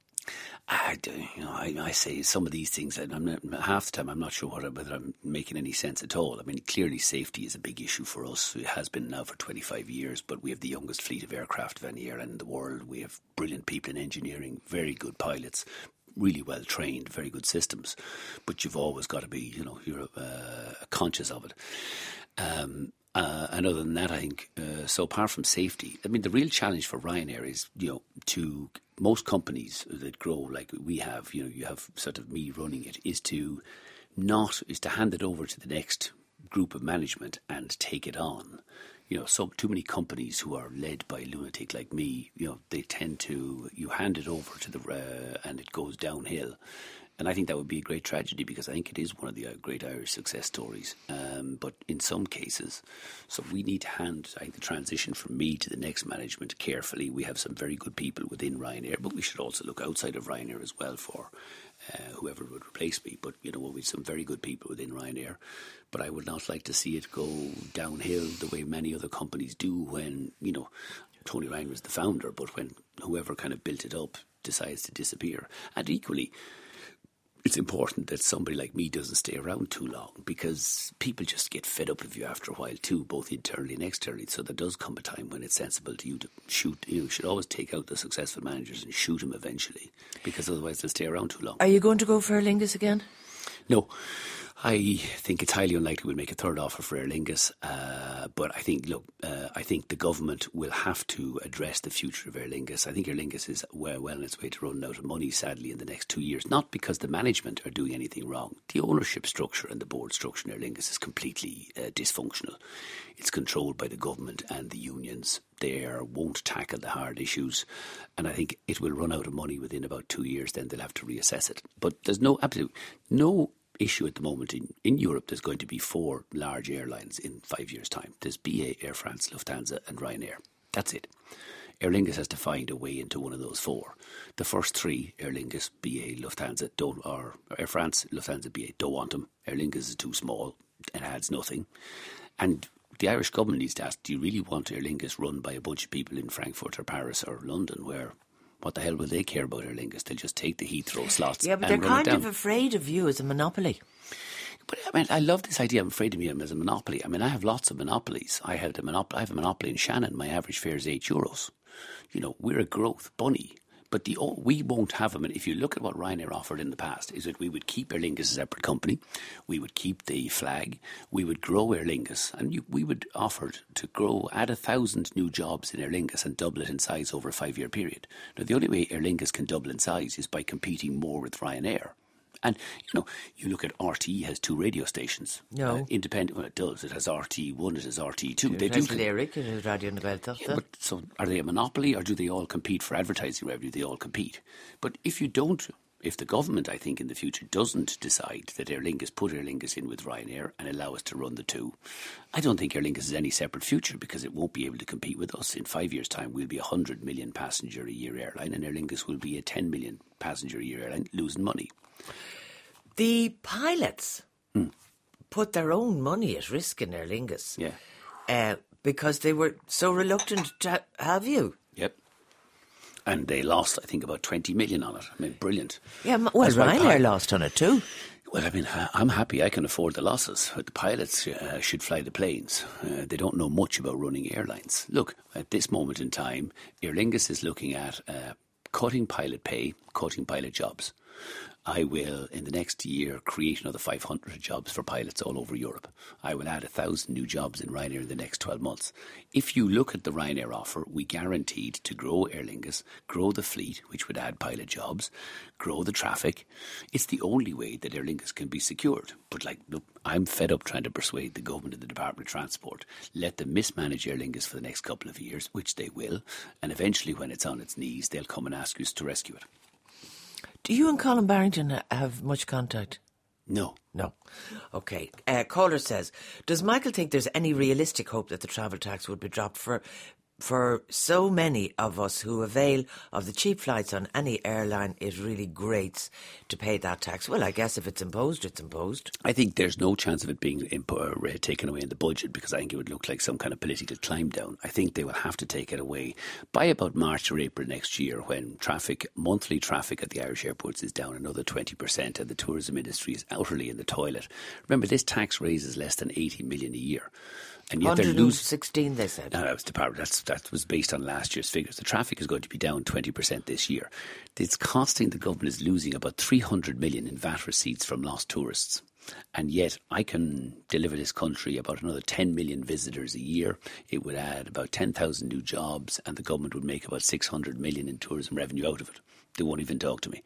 I say some of these things, and half the time I'm not sure whether I'm making any sense at all. I mean, clearly safety is a big issue for us. It has been now for 25 years, but we have the youngest fleet of aircraft of any airline in the world. We have brilliant people in engineering, very good pilots, really well trained, very good systems. But you've always got to be, you're conscious of it. And other than that, I think, so apart from safety, I mean, the real challenge for Ryanair is, to most companies that grow like we have, you have sort of me running it, is to hand it over to the next group of management and take it on. So too many companies who are led by a lunatic like me, they tend to, you hand it over to and it goes downhill. And I think that would be a great tragedy, because I think it is one of the great Irish success stories. But in some cases, so we need to hand, I think, the transition from me to the next management carefully. We have some very good people within Ryanair, but we should also look outside of Ryanair as well for whoever would replace me. But, we have some very good people within Ryanair. But I would not like to see it go downhill the way many other companies do when, Tony Ryan was the founder, but when whoever kind of built it up decides to disappear. And equally, it's important that somebody like me doesn't stay around too long, because people just get fed up of you after a while too, both internally and externally. So there does come a time when it's sensible to you to shoot. You should always take out the successful managers and shoot them eventually, because otherwise they'll stay around too long. Are you going to go for Aer Lingus again? No. I think it's highly unlikely we'll make a third offer for Aer Lingus, but I think, I think the government will have to address the future of Aer Lingus. I think Aer Lingus is well on its way to running out of money, sadly, in the next 2 years. Not because the management are doing anything wrong. The ownership structure and the board structure in Aer Lingus is completely dysfunctional. It's controlled by the government and the unions. They won't tackle the hard issues, and I think it will run out of money within about 2 years. Then they'll have to reassess it. But there's absolutely no issue at the moment. In Europe, there's going to be 4 large airlines in 5 years' time. There's BA, Air France, Lufthansa and Ryanair. That's it. Aer Lingus has to find a way into one of those 4. The first 3, Aer Lingus, BA, Lufthansa, or Air France, Lufthansa, BA, don't want them. Aer Lingus is too small and adds nothing. And the Irish government needs to ask, do you really want Aer Lingus run by a bunch of people in Frankfurt or Paris or London, where what the hell will they care about Aer Lingus? They'll just take the Heathrow slots. Yeah, but they're kind of afraid of you as a monopoly. But I mean, I love this idea. I'm afraid of me as a monopoly. I mean, I have lots of monopolies. I have a monopoly in Shannon. My average fare is €8. We're a growth bunny. But we won't have them. And if you look at what Ryanair offered in the past, is that we would keep Aer Lingus a separate company. We would keep the flag. We would grow Aer Lingus. And we would offer to add 1,000 new jobs in Aer Lingus and double it in size over a 5-year period. Now, the only way Aer Lingus can double in size is by competing more with Ryanair. And, you look at RTE has 2 radio stations. No. Independent. Well, it does. It has RTE1, it has RTE2. They do. Eric and Radio Novelta. Yeah, but so are they a monopoly, or do they all compete for advertising revenue? They all compete. But if the government, I think, in the future doesn't decide that put Aer Lingus in with Ryanair and allow us to run the 2, I don't think Aer Lingus has any separate future, because it won't be able to compete with us. In 5 years' time, we'll be a 100 million passenger a year airline, and Aer Lingus will be a 10 million passenger a year airline, losing money. The pilots put their own money at risk in Aer Lingus. Yeah. Because they were so reluctant to have you. Yep. And they lost, I think, about 20 million on it. I mean, brilliant. Yeah, well, Ryanair lost on it too. Well, I mean, I'm happy I can afford the losses. The pilots should fly the planes. They don't know much about running airlines. Look, at this moment in time, Aer Lingus is looking at cutting pilot pay, cutting pilot jobs. I will, in the next year, create another 500 jobs for pilots all over Europe. I will add 1,000 new jobs in Ryanair in the next 12 months. If you look at the Ryanair offer, we guaranteed to grow Aer Lingus, grow the fleet, which would add pilot jobs, grow the traffic. It's the only way that Aer Lingus can be secured. But look, I'm fed up trying to persuade the government and the Department of Transport. Let them mismanage Aer Lingus for the next couple of years, which they will, and eventually when it's on its knees, they'll come and ask us to rescue it. Do you and Colin Barrington have much contact? No. No. OK. Caller says, does Michael think there's any realistic hope that the travel tax would be dropped for so many of us who avail of the cheap flights on any airline? It really grates to pay that tax. Well, I guess if it's imposed, it's imposed. I think there's no chance of it being taken away in the budget, because I think it would look like some kind of political climb down. I think they will have to take it away by about March or April next year, when monthly traffic at the Irish airports is down another 20% and the tourism industry is utterly in the toilet. Remember, this tax raises less than 80 million a year. And yet 116, they said. No, that was based on last year's figures. The traffic is going to be down 20% this year. It's costing the government is losing about 300 million in VAT receipts from lost tourists. And yet I can deliver this country about another 10 million visitors a year. It would add about 10,000 new jobs, and the government would make about 600 million in tourism revenue out of it. They won't even talk to me.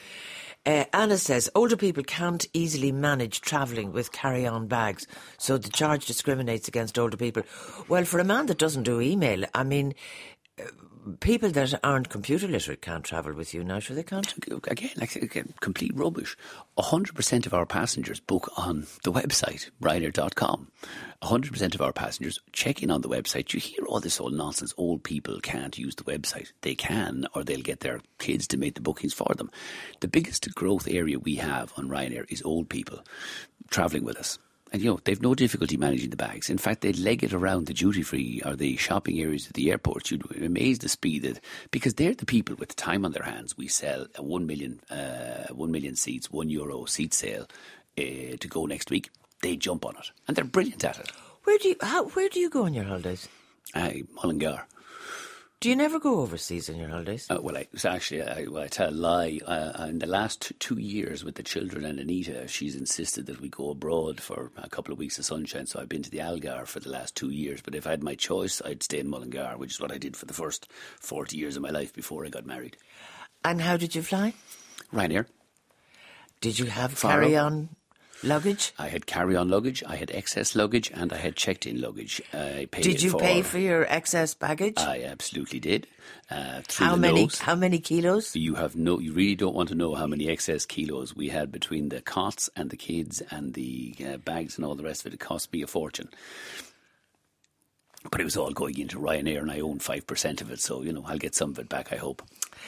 Anna says, older people can't easily manage travelling with carry-on bags, so the charge discriminates against older people. Well, for a man that doesn't do email, I mean, people that aren't computer literate can't travel with you now, sure they can't? Again, complete rubbish. 100% of our passengers book on the website, Ryanair.com. 100% of our passengers check in on the website. You hear all this old nonsense. Old people can't use the website. They can, or they'll get their kids to make the bookings for them. The biggest growth area we have on Ryanair is old people travelling with us. And, they've no difficulty managing the bags. In fact, they leg it around the duty-free or the shopping areas at the airports. You'd be amazed the speed that, because they're the people with the time on their hands. We sell a 1 million seats, €1 seat sale to go next week. They jump on it. And they're brilliant at it. Where do you go on your holidays? Mullingar. Do you never go overseas on your holidays? I tell a lie. In the last 2 years with the children and Anita, she's insisted that we go abroad for a couple of weeks of sunshine. So I've been to the Algarve for the last 2 years. But if I had my choice, I'd stay in Mullingar, which is what I did for the first 40 years of my life before I got married. And how did you fly? Ryanair. Did you have carry-on luggage? I had carry-on luggage, I had excess luggage, and I had checked-in luggage. Did you pay for your excess baggage? I absolutely did. How many kilos? You really don't want to know how many excess kilos we had between the cots and the kids and the bags and all the rest of it. It cost me a fortune. But it was all going into Ryanair, and I own 5% of it, so I'll get some of it back, I hope.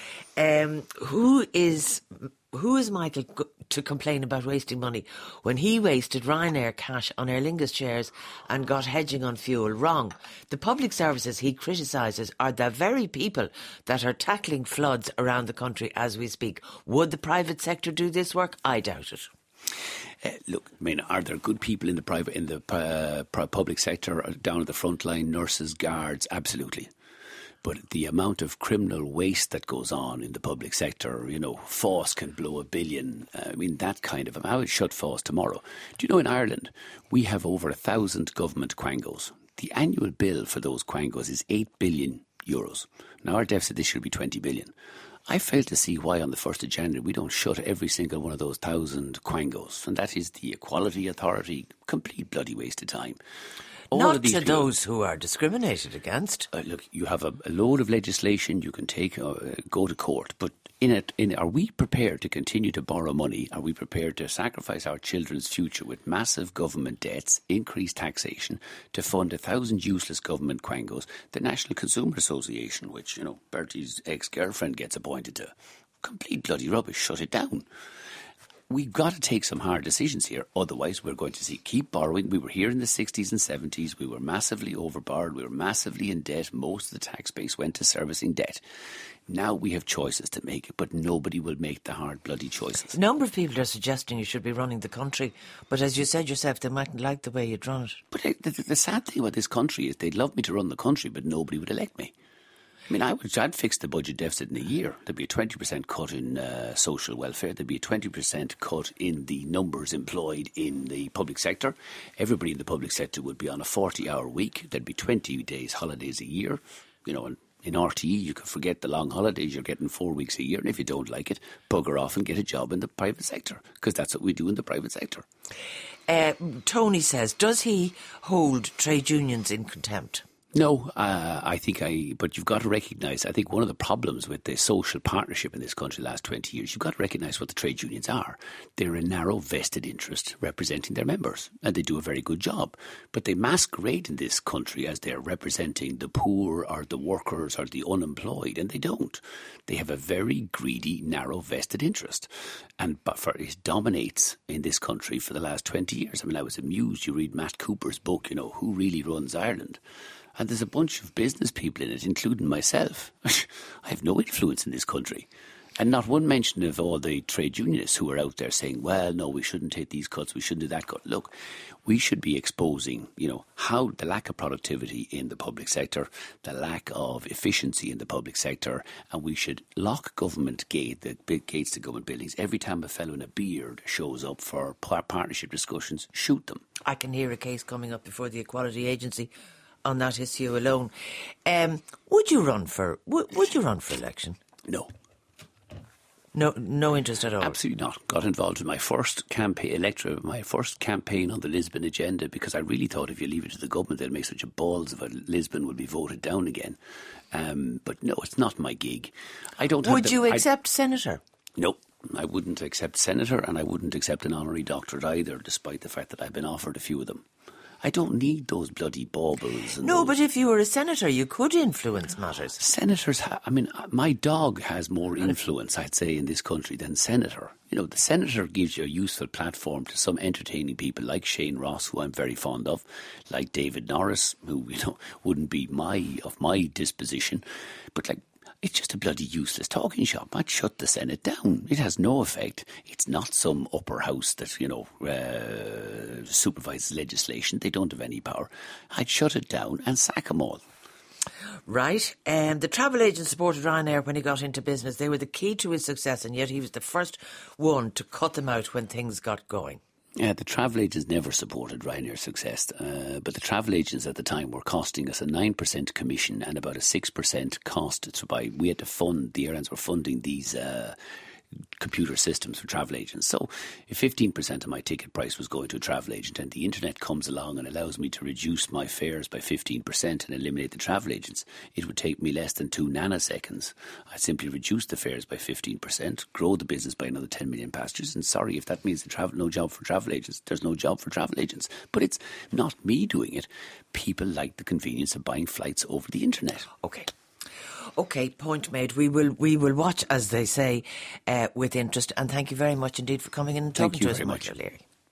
Who is Michael to complain about wasting money when he wasted Ryanair cash on Aer Lingus shares and got hedging on fuel? Wrong. The public services he criticises are the very people that are tackling floods around the country as we speak. Would the private sector do this work? I doubt it. Look, are there good people in the public sector down at the front line, nurses, guards? Absolutely. But the amount of criminal waste that goes on in the public sector, FÁS can blow $1 billion. That kind of... I would shut FÁS tomorrow. Do you know, in Ireland, we have over 1,000 government quangos. The annual bill for those quangos is €8 billion. Now, our deficit this year will be 20 billion. I fail to see why on the 1st of January we don't shut every single one of those 1,000 quangos. And that is the Equality Authority. Complete bloody waste of time. Not to those who are discriminated against. Look, you have a load of legislation you can take, go to court, but are we prepared to continue to borrow money? Are we prepared to sacrifice our children's future with massive government debts, increased taxation, to fund 1,000 useless government quangos? The National Consumer Association, which, Bertie's ex-girlfriend gets appointed to. Complete bloody rubbish. Shut it down. We've got to take some hard decisions here. Otherwise, we're going to keep borrowing. We were here in the 60s and 70s. We were massively overborrowed. We were massively in debt. Most of the tax base went to servicing debt. Now we have choices to make, but nobody will make the hard, bloody choices. A number of people are suggesting you should be running the country. But as you said yourself, they mightn't like the way you'd run it. But the sad thing about this country is they'd love me to run the country, but nobody would elect me. I mean, I'd fix the budget deficit in a year. There'd be a 20% cut in social welfare. There'd be a 20% cut in the numbers employed in the public sector. Everybody in the public sector would be on a 40-hour week. There'd be 20 days holidays a year. You know, and in RTE, you can forget the long holidays. You're getting 4 weeks a year. And if you don't like it, bugger off and get a job in the private sector, because that's what we do in the private sector. Tony says, does he hold trade unions in contempt? No, but you've got to recognise, I think one of the problems with the social partnership in this country the last 20 years, you've got to recognise what the trade unions are. They're a narrow vested interest representing their members, and they do a very good job. But they masquerade in this country as they're representing the poor or the workers or the unemployed, and they don't. They have a very greedy, narrow vested interest. And it dominates in this country for the last 20 years. I mean, I was amused. You read Matt Cooper's book, Who Really Runs Ireland? And there's a bunch of business people in it, including myself. I have no influence in this country. And not one mention of all the trade unionists who are out there saying, well, no, we shouldn't take these cuts, we shouldn't do that cut. Look, we should be exposing, how the lack of productivity in the public sector, the lack of efficiency in the public sector, and we should lock the big gates to government buildings. Every time a fellow in a beard shows up for partnership discussions, shoot them. I can hear a case coming up before the Equality Agency on that issue alone. Would you run for election? No. No interest at all? Absolutely not. Got involved in my first campaign on the Lisbon agenda, because I really thought if you leave it to the government, they'll make such a balls of it. Lisbon will be voted down again. But no, it's not my gig. Would you accept senator? No. I wouldn't accept senator, and I wouldn't accept an honorary doctorate either, despite the fact that I've been offered a few of them. I don't need those bloody baubles. But if you were a senator, you could influence matters. Senators, my dog has more influence, I'd say, in this country than senator. The senator gives you a useful platform to some entertaining people like Shane Ross, who I'm very fond of, like David Norris, who, wouldn't be of my disposition. But it's just a bloody useless talking shop. I'd shut the Senate down. It has no effect. It's not some upper house that, supervises legislation. They don't have any power. I'd shut it down and sack them all. Right. The travel agent supported Ryanair when he got into business. They were the key to his success, and yet he was the first one to cut them out when things got going. Yeah, the travel agents never supported Ryanair's success, but the travel agents at the time were costing us a 9% commission and about a 6% cost. We had to fund, the airlines were funding these computer systems for travel agents. So if 15% of my ticket price was going to a travel agent, and the internet comes along and allows me to reduce my fares by 15% and eliminate the travel agents, it would take me less than 2 nanoseconds. I'd simply reduce the fares by 15%, grow the business by another 10 million passengers, and sorry, if that means no job for travel agents, there's no job for travel agents. But it's not me doing it. People like the convenience of buying flights over the internet. Okay, point made. We will watch, as they say, with interest. And thank you very much indeed for coming in and talking to us, Michael O'Leary.